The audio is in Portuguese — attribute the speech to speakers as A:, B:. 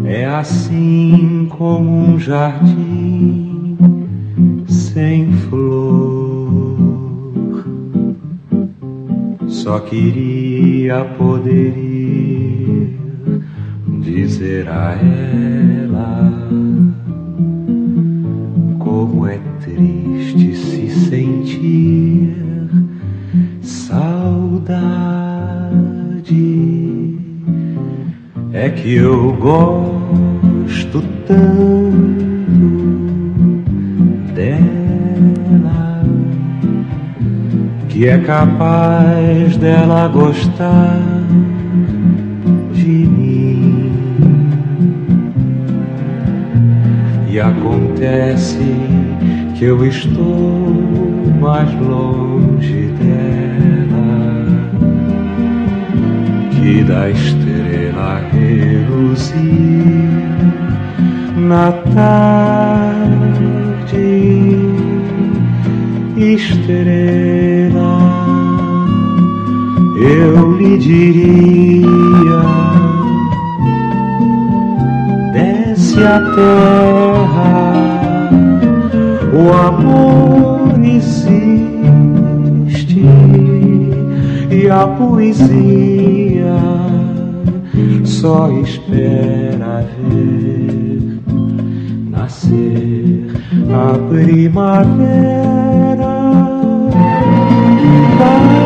A: É assim como um jardim sem flor. Só queria poder ir dizer a ela como é triste se sentir saudade. É que eu gosto tanto dela que é capaz dela gostar de mim. E acontece que eu estou mais longe dela que da estrela reluzir na tarde. Estrela, eu lhe diria, desce a terra, o amor existe e a poesia só espera ver nascer a primavera.